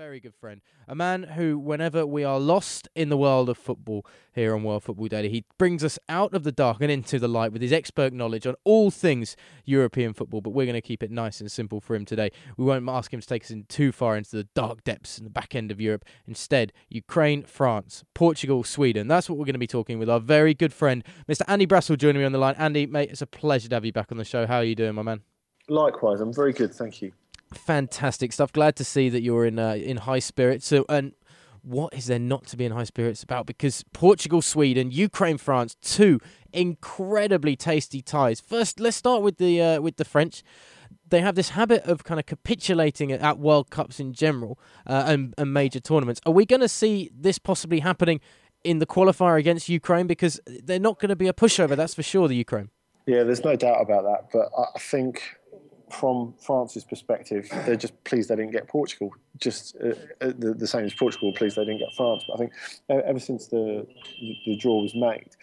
very good friend, a man who, whenever we are lost in the world of football here on World Football Daily, he brings us out of the dark and into the light with his expert knowledge on all things European football. But we're going to keep it nice and simple for him today. We won't ask him to take us in too far into the dark depths and the back end of Europe. Instead, Ukraine, France, Portugal, Sweden. That's what we're going to be talking with our very good friend, Mr. Andy Brassel, joining me on the line. Andy, mate, it's a pleasure to have you back on the show. How are you doing, my man? Likewise, I'm very good, thank you. Fantastic stuff. Glad to see that you're in high spirits. So, and what is there not to be in high spirits about? Because Portugal, Sweden, Ukraine, France, two incredibly tasty ties. First, let's start with the French. They have this habit of kind of capitulating at World Cups in general and major tournaments. Are we going to see this possibly happening in the qualifier against Ukraine? Because they're not going to be a pushover, that's for sure, the Ukraine. Yeah, there's no doubt about that. But I think from France's perspective, they're just pleased they didn't get Portugal. Just the same as Portugal, pleased they didn't get France. But I think ever since the draw was made,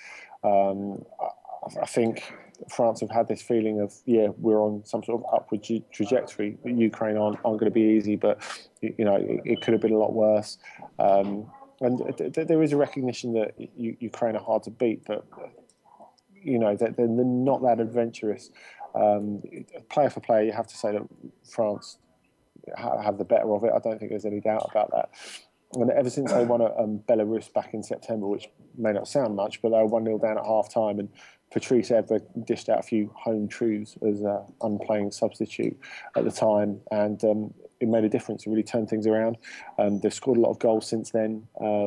I think France have had this feeling of, we're on some sort of upward trajectory. Ukraine aren't going to be easy, but it could have been a lot worse. And there is a recognition that Ukraine are hard to beat, but they're not that adventurous. Player for player, you have to say that France have the better of it. I don't think there's any doubt about that. And ever since they won at Belarus back in September, which may not sound much, but they were 1-0 down at half-time, and Patrice Evra dished out a few home truths as an unplaying substitute at the time, and it made a difference. It really turned things around. They've scored a lot of goals since then.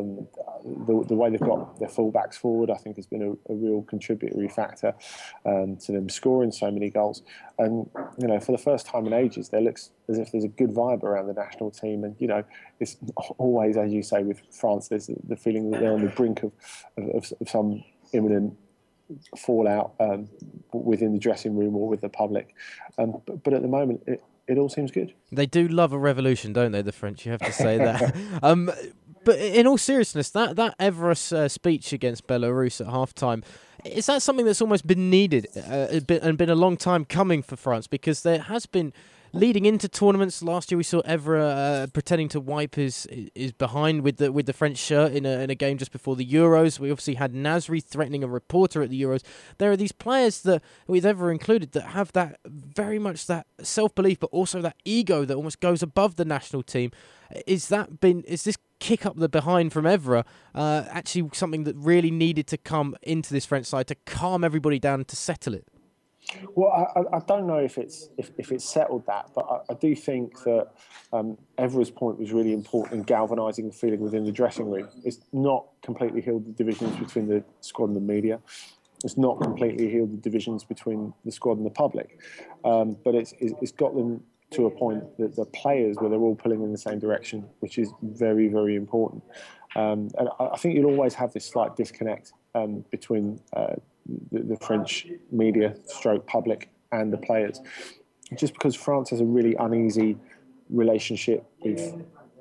The way they've got their fullbacks forward, I think, has been a real contributory factor to them scoring so many goals. And for the first time in ages, there looks as if there's a good vibe around the national team. And it's always, as you say, with France, there's the feeling that they're on the brink of some imminent fallout within the dressing room or with the public. But at the moment, it all seems good. They do love a revolution, don't they, the French? You have to say that. But in all seriousness, that Evra speech against Belarus at halftime, is that something that's almost been needed and been a long time coming for France? Because there has been, leading into tournaments, last year we saw Evra pretending to wipe his behind with the French shirt in a game just before the Euros. We obviously had Nasri threatening a reporter at the Euros. There are these players that, with Evra included, that have that very much that self-belief, but also that ego that almost goes above the national team. Is this kick up the behind from Evra actually something that really needed to come into this French side to calm everybody down and to settle it? Well, I don't know if it's settled that, but I do think that Evra's point was really important in galvanising the feeling within the dressing room. It's not completely healed the divisions between the squad and the media. It's not completely healed the divisions between the squad and the public, but it's got them to a point that the players, where they're all pulling in the same direction, which is very, very important. And I think you'll always have this slight disconnect between the French media, stroke public, and the players, just because France has a really uneasy relationship with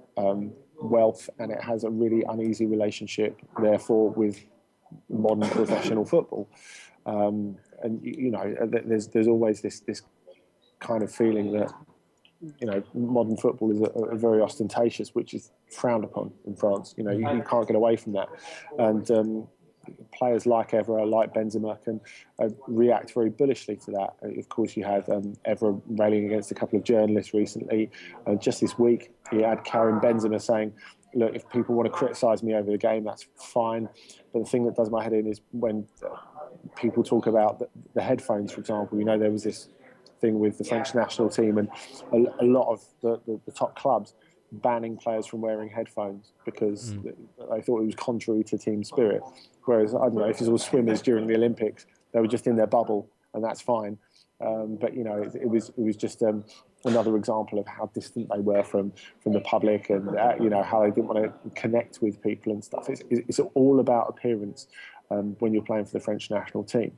wealth, and it has a really uneasy relationship, therefore, with modern professional football. And there's always this kind of feeling that modern football is a very ostentatious, which is frowned upon in France. You can't get away from that, and players like Evra, like Benzema, can react very bullishly to that. Of course, you had Evra railing against a couple of journalists recently. Just this week, you had Karim Benzema saying, look, if people want to criticise me over the game, that's fine. But the thing that does my head in is when people talk about the headphones, for example. There was this thing with the French national team, and a lot of the top clubs banning players from wearing headphones because they thought it was contrary to team spirit. Whereas, I don't know, if it's all swimmers during the Olympics, they were just in their bubble, and that's fine. But it was just another example of how distant they were from the public, and how they didn't want to connect with people and stuff. It's all about appearance when you're playing for the French national team.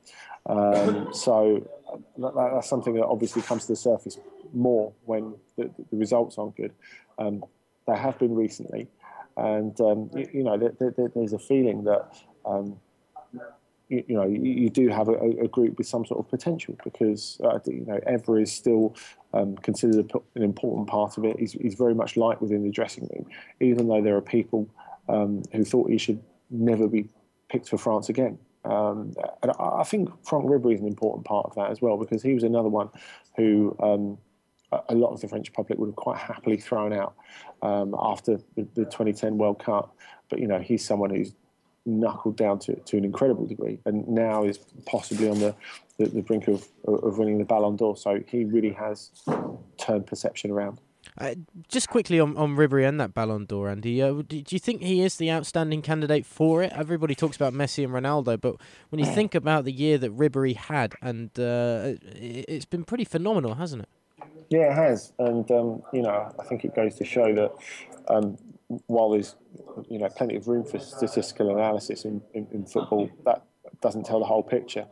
So that's something that obviously comes to the surface more when the results aren't good. They have been recently, and there's a feeling that you do have a group with some sort of potential, because Evra is still considered an important part of it. He's very much liked within the dressing room, even though there are people who thought he should never be picked for France again. And I think Franck Ribéry is an important part of that as well, because he was another one who a lot of the French public would have quite happily thrown out after the 2010 World Cup. But he's someone who's knuckled down to an incredible degree, and now is possibly on the brink of winning the Ballon d'Or. So he really has turned perception around. Just quickly on Ribéry and that Ballon d'Or, Andy, do you think he is the outstanding candidate for it? Everybody talks about Messi and Ronaldo, but when you think about the year that Ribéry had, and it's been pretty phenomenal, hasn't it? Yeah, it has, and I think it goes to show that while there's plenty of room for statistical analysis in football, that doesn't tell the whole picture.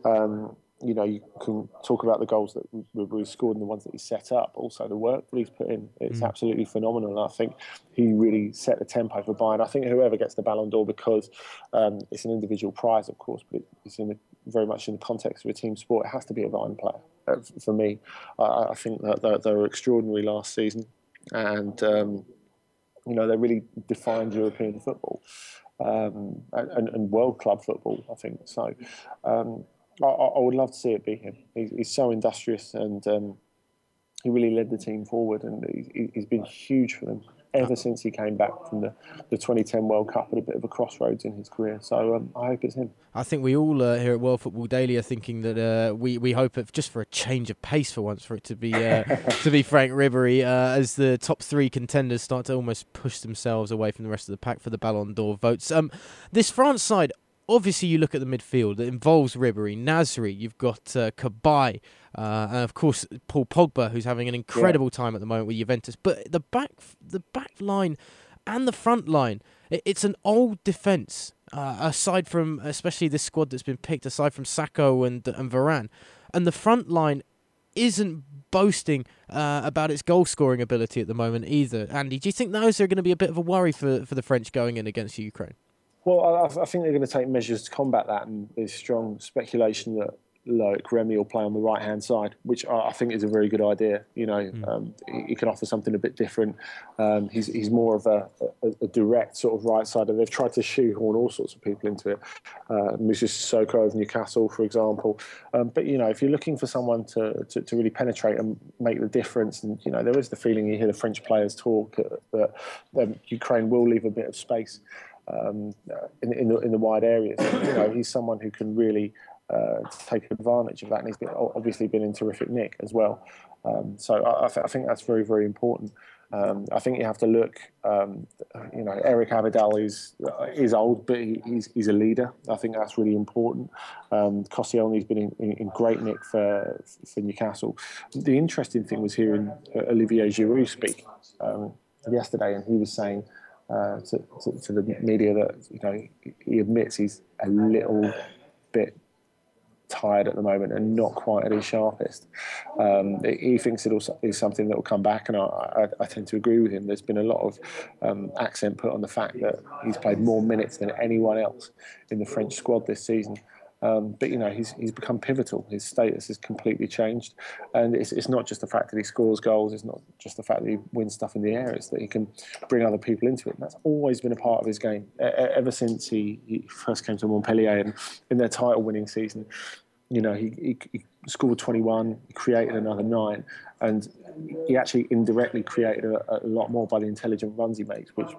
You can talk about the goals that Ribéry scored and the ones that he set up. Also, the work that he's put in, it's absolutely phenomenal. And I think he really set the tempo for Bayern. I think whoever gets the Ballon d'Or, because it's an individual prize, of course, but it's very much in the context of a team sport, it has to be a Bayern player. For me, I think that they were extraordinary last season, and they really defined European football and world club football, I think. So I would love to see it be him. He's so industrious, and he really led the team forward, and he's been huge for them ever since he came back from the 2010 World Cup at a bit of a crossroads in his career. So I hope it's him. I think we all here at World Football Daily are thinking that we hope just for a change of pace for once, for it to be to be Franck Ribéry as the top three contenders start to almost push themselves away from the rest of the pack for the Ballon d'Or votes. This France side, obviously, you look at the midfield. It involves Ribéry, Nasri. You've got Cabaye, and of course Paul Pogba, who's having an incredible time at the moment with Juventus. But the back line and the front line, it's an old defence. Aside from, especially this squad that's been picked, aside from Sakho and Varane, and the front line isn't boasting about its goal scoring ability at the moment either. Andy, do you think those are going to be a bit of a worry for the French going in against Ukraine? Well, I think they're going to take measures to combat that, and there's strong speculation that Loic Remy will play on the right-hand side, which I think is a very good idea. He can offer something a bit different. He's more of a direct sort of right sider. They've tried to shoehorn all sorts of people into it. Moussa Sissoko of Newcastle, for example. But if you're looking for someone to really penetrate and make the difference, and there is the feeling, you hear the French players talk, that Ukraine will leave a bit of space in the wide areas. He's someone who can really take advantage of that, and he's obviously been in terrific nick as well. So I think that's very, very important. I think you have to look. Eric Abidal is old, but he's a leader. I think that's really important. Koscielny's been in great nick for Newcastle. The interesting thing was hearing Olivier Giroud speak yesterday, and he was saying to the media that he admits he's a little bit tired at the moment and not quite at his sharpest. He thinks it is something that will come back, and I tend to agree with him. There's been a lot of accent put on the fact that he's played more minutes than anyone else in the French squad this season. But he's become pivotal. His status has completely changed, and it's not just the fact that he scores goals. It's not just the fact that he wins stuff in the air. It's that he can bring other people into it. And that's always been a part of his game ever since he first came to Montpellier, and in their title-winning season. He scored 21, he created another 9, and he actually indirectly created a lot more by the intelligent runs he makes, which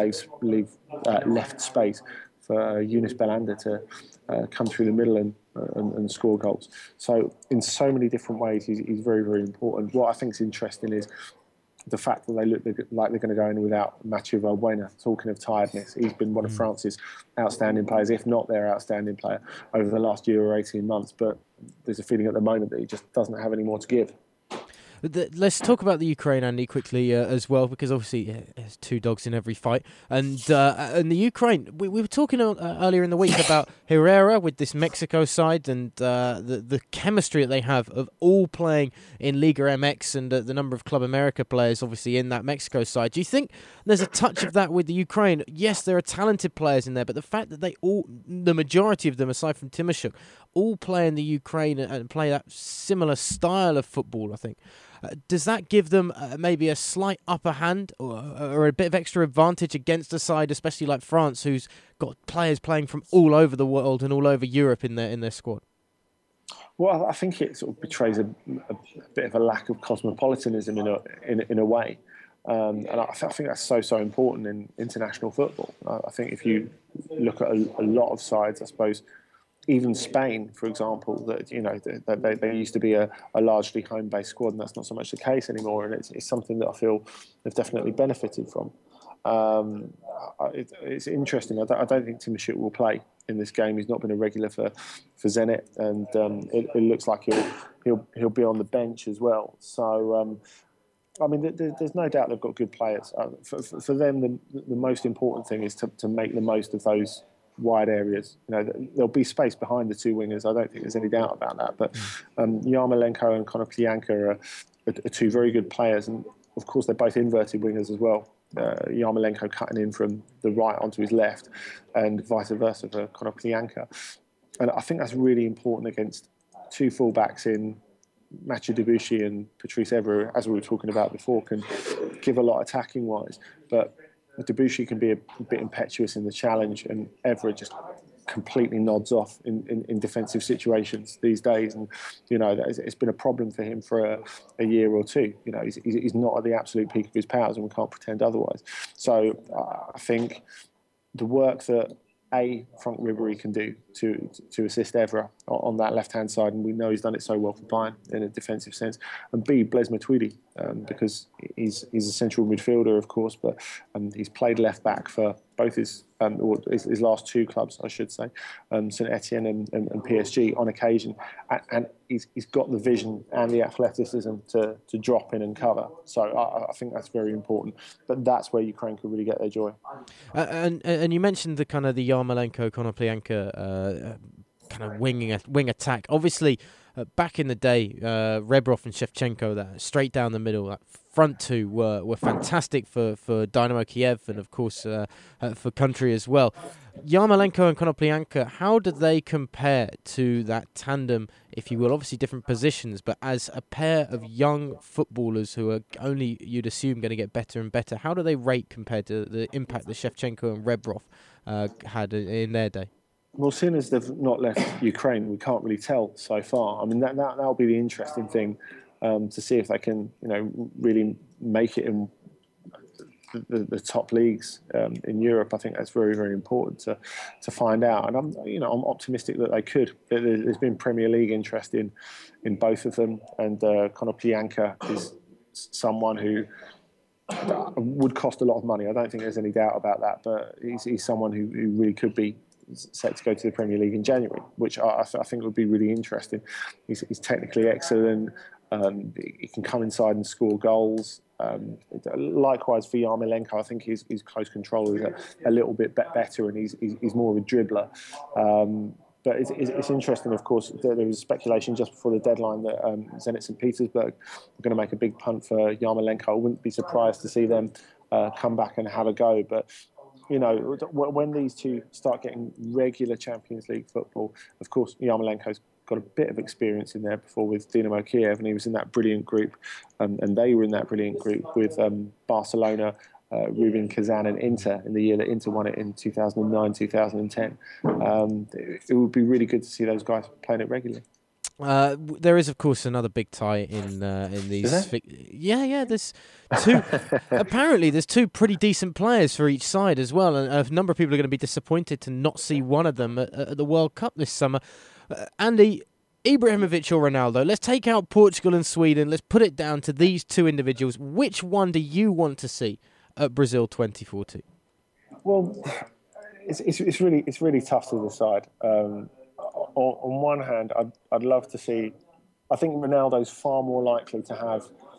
left space for Younes Belhanda to come through the middle and score goals. So in so many different ways, he's very, very important. What I think is interesting is the fact that they look like they're going to go in without Mathieu Valbuena. Talking of tiredness, he's been one of France's outstanding players, if not their outstanding player, over the last year or 18 months. But there's a feeling at the moment that he just doesn't have any more to give. Let's talk about the Ukraine, Andy, quickly as well, because obviously there's two dogs in every fight. And the Ukraine, we were talking earlier in the week about Herrera with this Mexico side and the chemistry that they have of all playing in Liga MX and the number of Club America players, obviously, in that Mexico side. Do you think there's a touch of that with the Ukraine? Yes, there are talented players in there, but the fact that the majority of them, aside from Timoshuk, all play in the Ukraine and play that similar style of football, I think. Does that give them maybe a slight upper hand or a bit of extra advantage against a side, especially like France, who's got players playing from all over the world and all over Europe in their squad? Well, I think it sort of betrays a bit of a lack of cosmopolitanism in a way. And I think that's so important in international football. I think if you look at a lot of sides, I suppose, even Spain, for example, that they used to be a largely home-based squad, and that's not so much the case anymore. And it's something that I feel they've definitely benefited from. It's interesting. I don't think Timoshuk will play in this game. He's not been a regular for Zenit, and it looks like he'll be on the bench as well. So. I mean, there's no doubt they've got good players. For them, the most important thing is to make the most of those wide areas. There'll be space behind the two wingers. I don't think there's any doubt about that. But Yarmolenko and Konoplyanka are two very good players, and of course they're both inverted wingers as well. Yarmolenko cutting in from the right onto his left, and vice versa for Konoplyanka. And I think that's really important against two fullbacks in Mathieu Debuchy and Patrice Evra, as we were talking about before, can give a lot attacking wise, but Debuchy can be a bit impetuous in the challenge, and Evra just completely nods off in defensive situations these days. And it's been a problem for him for a year or two. He's not at the absolute peak of his powers, and we can't pretend otherwise. So I think the work that Franck Ribéry can do to assist Evra on that left-hand side, and we know he's done it so well for Bayern in a defensive sense, and B, Blaise Matuidi, because he's a central midfielder, of course, but he's played left-back for both his last two clubs, I should say, St Etienne and PSG on occasion, and he's got the vision and the athleticism to drop in and cover. So I think that's very important. But that's where Ukraine could really get their joy. And you mentioned the kind of the Yarmolenko Konoplyanka kind of wing attack. Obviously, back in the day, Rebrov and Shevchenko, that straight down the middle, that front two were fantastic for Dynamo Kiev and of course for country as well. Yarmolenko and Konoplyanka, how do they compare to that tandem, if you will? Obviously different positions, but as a pair of young footballers who are only, you'd assume, going to get better and better, how do they rate compared to the impact that Shevchenko and Rebrov had in their day? Well, seeing as they've not left Ukraine, we can't really tell so far. I mean, that'll be the interesting thing, to see if they can, really make it in the top leagues in Europe. I think that's very, very important to find out. And I'm optimistic that they could. There's been Premier League interest in both of them, and Konoplyanka is someone who would cost a lot of money. I don't think there's any doubt about that. But he's someone who really could be set to go to the Premier League in January, which I think would be really interesting. He's technically excellent. He can come inside and score goals. Likewise for Yarmolenko, I think his close control is a little bit better, and he's more of a dribbler. But it's interesting, of course, there was speculation just before the deadline that Zenit St. Petersburg were going to make a big punt for Yarmolenko. I wouldn't be surprised to see them come back and have a go. But when these two start getting regular Champions League football, of course, Yarmolenko's got a bit of experience in there before with Dynamo Kiev, and he was in that brilliant group, and they were in that brilliant group with Barcelona, Rubin Kazan and Inter in the year that Inter won it in 2009, 2010. It would be really good to see those guys playing it regularly. There is, of course, another big tie in these. Yeah. There's two. Apparently, there's two pretty decent players for each side as well, and a number of people are going to be disappointed to not see one of them at the World Cup this summer. Andy, Ibrahimovic or Ronaldo? Let's take out Portugal and Sweden. Let's put it down to these two individuals. Which one do you want to see at Brazil 2014? Well, it's really tough to decide. On one hand, I'd love to see. I think Ronaldo's far more likely to have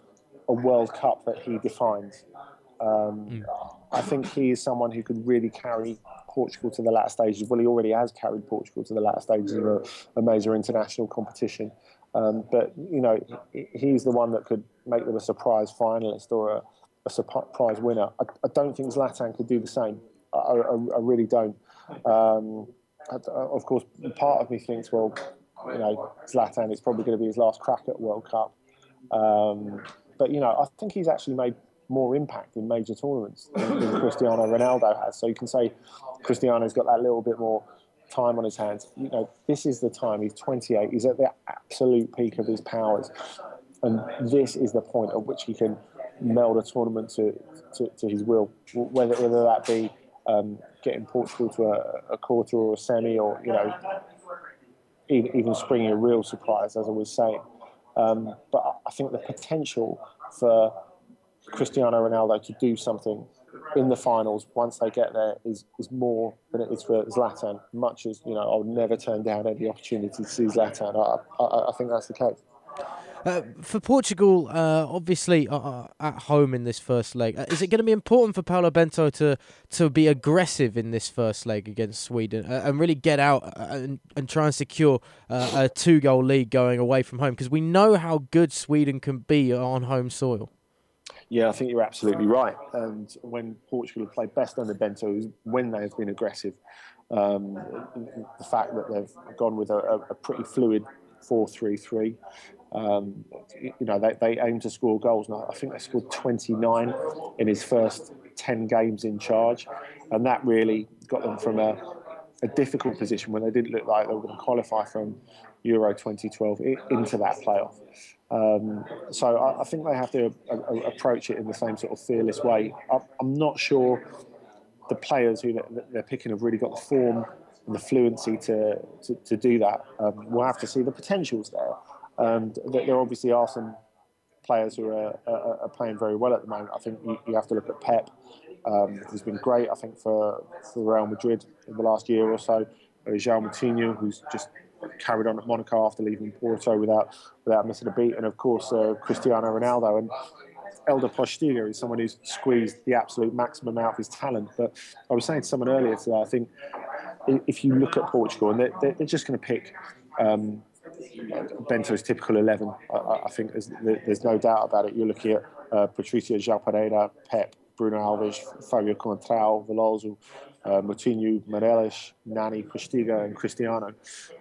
a World Cup that he defines. I think he is someone who could really carry Portugal to the latter stages. Well, he already has carried Portugal to the latter stages of a major international competition. But, you know, he's the one that could make them a surprise finalist or a surprise winner. I don't think Zlatan could do the same. I really don't. Of course, part of me thinks, well, you know, Zlatan is probably going to be his last crack at World Cup. But, you know, I think he's actually made more impact in major tournaments than Cristiano Ronaldo has. So you can say Cristiano's got that little bit more time on his hands. You know, this is the time. He's 28. He's at the absolute peak of his powers. And this is the point at which he can meld a tournament to his will, whether that be getting Portugal to a quarter or a semi, or, you know, even springing a real surprise, as I was saying. But I think the potential for Cristiano Ronaldo to do something in the finals once they get there is more than it is for Zlatan. Much as, you know, I would never turn down any opportunity to see Zlatan. I think that's the case. For Portugal, obviously at home in this first leg, is it going to be important for Paulo Bento to be aggressive in this first leg against Sweden and really get out and try and secure a 2-goal lead going away from home? Because we know how good Sweden can be on home soil. Yeah, I think you're absolutely right. And when Portugal have played best under Bento is when they have been aggressive. The fact that they've gone with a pretty fluid 4-3-3. You know, they aim to score goals. Now, I think they scored 29 in his first 10 games in charge. And that really got them from a difficult position when they didn't look like they were going to qualify from Euro 2012 into that playoff. So I think they have to approach it in the same sort of fearless way. I'm not sure the players who they're picking have really got the form and the fluency to do that. We'll have to see. The potential's there. And there obviously are some players who are playing very well at the moment. I think you have to look at Pep, who's been great, I think, for Real Madrid in the last year or so. João Moutinho, who's just carried on at Monaco after leaving Porto without missing a beat. And, of course, Cristiano Ronaldo. And Elder Postiga is someone who's squeezed the absolute maximum out of his talent. But I was saying to someone earlier today, I think if you look at Portugal, and they're just going to pick Bento's typical 11. I think there's no doubt about it. You're looking at Patricio João Pereira, Pep, Bruno Alves, Fabio Contrao, Veloso, Moutinho, Morelos, Nani, Postiga, and Cristiano.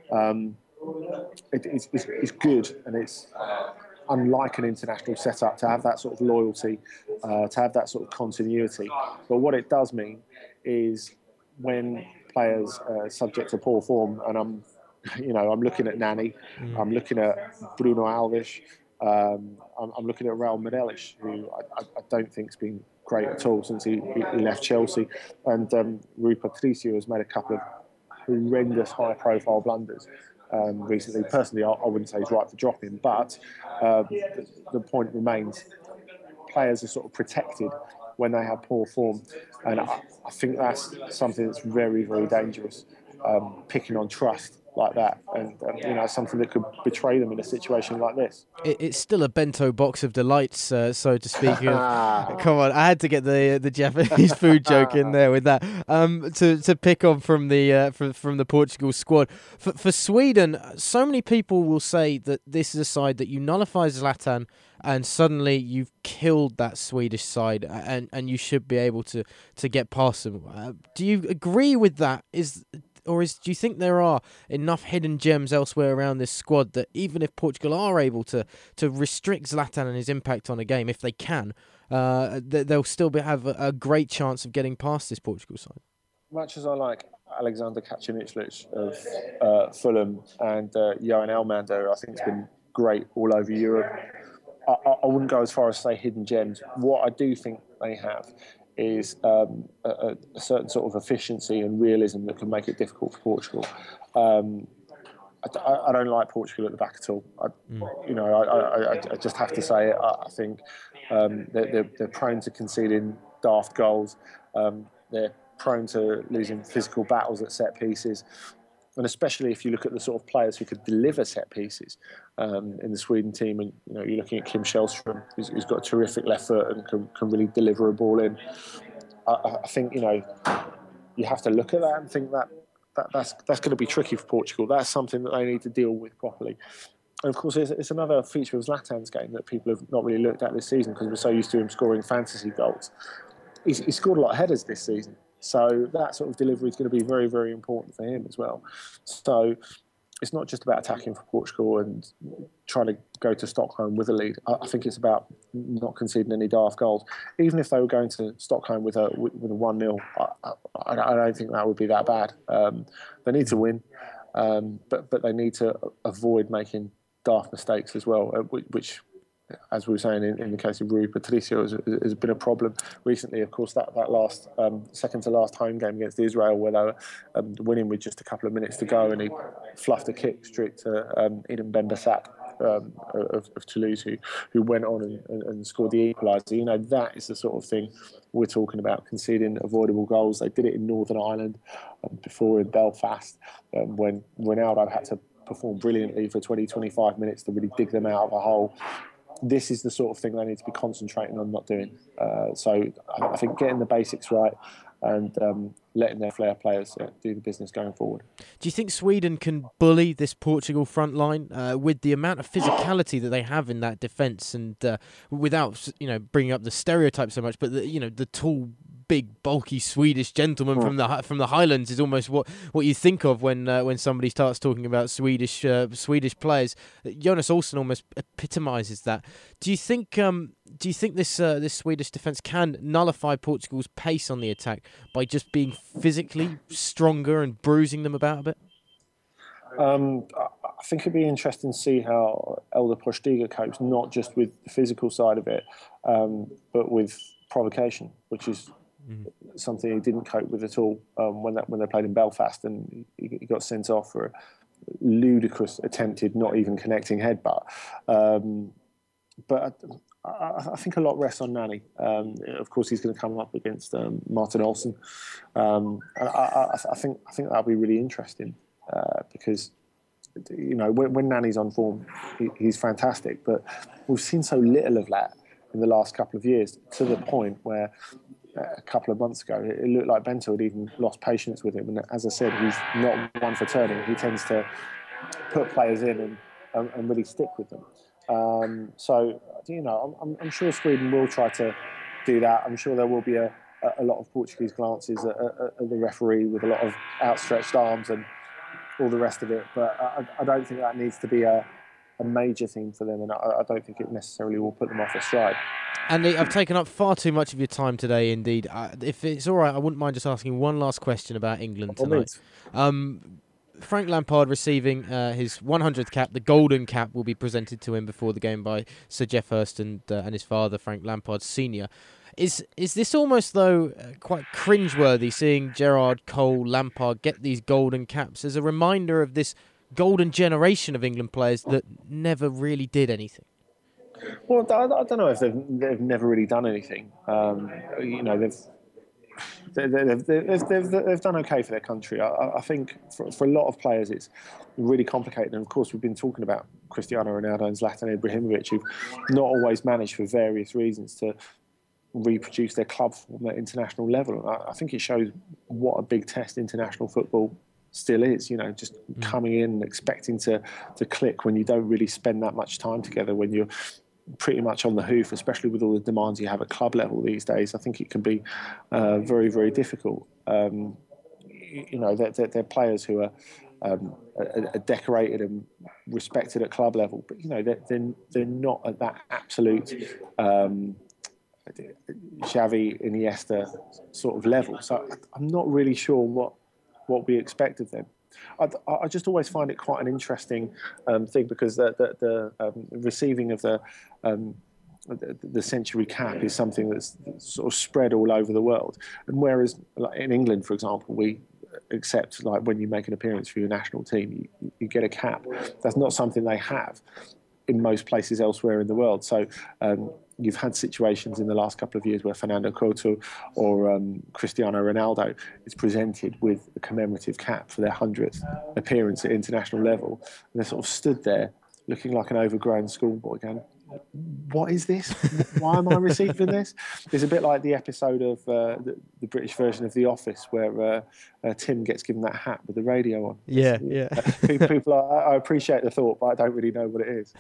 It's good, and it's unlike an international setup to have that sort of loyalty, to have that sort of continuity. But what it does mean is when players are subject to poor form, and I'm looking at Nani, I'm looking at Bruno Alves, I'm looking at Raul Morelos, who I don't think's been great at all since he left Chelsea, and Rui Patricio has made a couple of horrendous high-profile blunders recently. Personally, I wouldn't say he's right for dropping, but the point remains: players are sort of protected when they have poor form, and I think that's something that's very, very dangerous. Picking on trust like that, and something that could betray them in a situation like this. It's still a bento box of delights, so to speak. Come on, I had to get the Japanese food joke in there with that. To pick on from the Portugal squad. For Sweden, so many people will say that this is a side that you nullify Zlatan, and suddenly you've killed that Swedish side, and you should be able to get past them. Do you agree with that? Do you think there are enough hidden gems elsewhere around this squad that even if Portugal are able to restrict Zlatan and his impact on a game, if they can, they'll still have a great chance of getting past this Portugal side? Much as I like Alexander Kacaniclic of Fulham and Johan Elmander, I think it's been great all over Europe. I wouldn't go as far as say hidden gems. What I do think they have is a certain sort of efficiency and realism that can make it difficult for Portugal. I don't like Portugal at the back at all. I just have to say it. I think they're prone to conceding daft goals. They're prone to losing physical battles at set pieces. And especially if you look at the sort of players who could deliver set pieces in the Sweden team, and you're looking at Kim Källström, who's got a terrific left foot and can really deliver a ball in. I think you have to look at that and think that's going to be tricky for Portugal. That's something that they need to deal with properly. And of course, it's another feature of Zlatan's game that people have not really looked at this season because we're so used to him scoring fantasy goals. He scored a lot of headers this season. So that sort of delivery is going to be very, very important for him as well. So it's not just about attacking for Portugal and trying to go to Stockholm with a lead. I think it's about not conceding any daft goals. Even if they were going to Stockholm with a 1-0, I don't think that would be that bad. They need to win, but they need to avoid making daft mistakes as well, which, as we were saying in the case of Rui Patricio, has been a problem recently. Of course, that last second to last home game against Israel, where they were winning with just a couple of minutes to go, and he fluffed a kick straight to Eden Ben Bassat of Toulouse, who went on and scored the equaliser. That is the sort of thing we're talking about, conceding avoidable goals. They did it in Northern Ireland before in Belfast, when Ronaldo had to perform brilliantly for 20-25 minutes to really dig them out of a hole. This is the sort of thing they need to be concentrating on not doing. So I think getting the basics right and letting their flair players do the business going forward. Do you think Sweden can bully this Portugal front line with the amount of physicality that they have in that defence, and without bringing up the stereotype so much, but the tall, big, bulky Swedish gentleman from the Highlands is almost what you think of when somebody starts talking about Swedish players. Jonas Olsson almost epitomises that. Do you think this Swedish defence can nullify Portugal's pace on the attack by just being physically stronger and bruising them about a bit? I think it'd be interesting to see how Elder Postiga copes, not just with the physical side of it, but with provocation, which is something he didn't cope with at all when they played in Belfast, and he got sent off for a ludicrous attempted, not even connecting headbutt. But I think a lot rests on Nani. Of course, he's going to come up against Martin Olsson. I think that'll be really interesting because when Nani's on form, he's fantastic. But we've seen so little of that in the last couple of years, to the point where a couple of months ago it looked like Bento had even lost patience with him. And as I said, he's not one for turning. He tends to put players in and really stick with them. So I'm sure Sweden will try to do that. I'm sure there will be a lot of Portuguese glances at the referee with a lot of outstretched arms and all the rest of it. But I don't think that needs to be a major theme for them, and I don't think it necessarily will put them off their stride. Andy, I've taken up far too much of your time today, indeed. If it's all right, I wouldn't mind just asking one last question about England tonight. Frank Lampard receiving his 100th cap. The golden cap will be presented to him before the game by Sir Geoff Hurst and his father, Frank Lampard Sr. Is this almost, though, quite cringeworthy, seeing Gerrard, Cole, Lampard get these golden caps as a reminder of this golden generation of England players that never really did anything? Well, I don't know if they've never really done anything. They've done okay for their country. I think for a lot of players it's really complicated. And of course, we've been talking about Cristiano Ronaldo and Zlatan Ibrahimovic, who've not always managed for various reasons to reproduce their club form at international level. And I think it shows what a big test international football still is. Just coming in and expecting to click when you don't really spend that much time together, when you're pretty much on the hoof, especially with all the demands you have at club level these days. I think it can be very, very difficult. They're players who are decorated and respected at club level, but they're not at that absolute Xavi, Iniesta sort of level. So I'm not really sure what we expect of them. I just always find it quite an interesting thing, because the receiving of the century cap is something that's sort of spread all over the world. And whereas in England, for example, we accept, like, when you make an appearance for your national team, you get a cap. That's not something they have in most places elsewhere in the world. So you've had situations in the last couple of years where Fernando Couto or Cristiano Ronaldo is presented with a commemorative cap for their 100th appearance at international level, and they're sort of stood there looking like an overgrown schoolboy going, what is this? Why am I receiving this? It's a bit like the episode of the British version of The Office where Tim gets given that hat with the radio on. Yeah. People I appreciate the thought, but I don't really know what it is.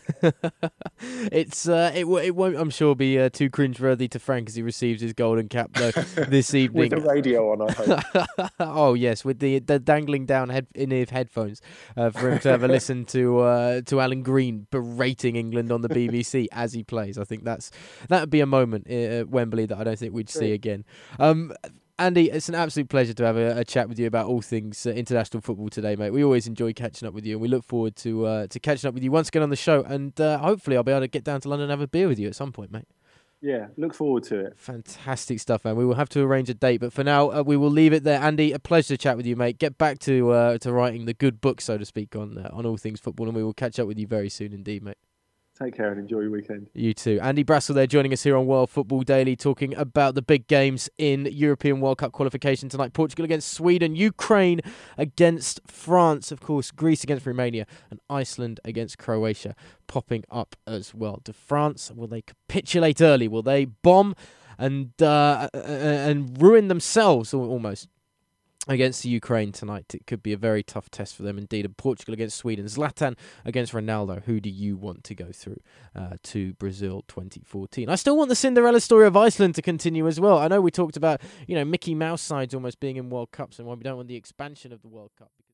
It won't, I'm sure, be too cringeworthy to Frank as he receives his golden cap though this evening. With the radio on, I hope. Oh yes, with the dangling down in-ear headphones for him to have a listen to Alan Green berating England on the BBC as he plays. I think that would be a moment at Wembley that I don't think we'd see again. Andy, it's an absolute pleasure to have a chat with you about all things international football today, mate. We always enjoy catching up with you, and we look forward to catching up with you once again on the show. And hopefully, I'll be able to get down to London and have a beer with you at some point, mate. Yeah, look forward to it. Fantastic stuff, man. We will have to arrange a date, but for now, we will leave it there. Andy, a pleasure to chat with you, mate. Get back to writing the good book, so to speak, on all things football, and we will catch up with you very soon indeed, mate. Take care and enjoy your weekend. You too. Andy Brassell there joining us here on World Football Daily, talking about the big games in European World Cup qualification tonight. Portugal against Sweden, Ukraine against France, of course, Greece against Romania, and Iceland against Croatia popping up as well. To France, will they capitulate early? Will they bomb and ruin themselves almost against the Ukraine tonight? It could be a very tough test for them indeed. And Portugal against Sweden, Zlatan against Ronaldo. Who do you want to go through to Brazil 2014? I still want the Cinderella story of Iceland to continue as well. I know we talked about Mickey Mouse sides almost being in World Cups and why we don't want the expansion of the World Cup.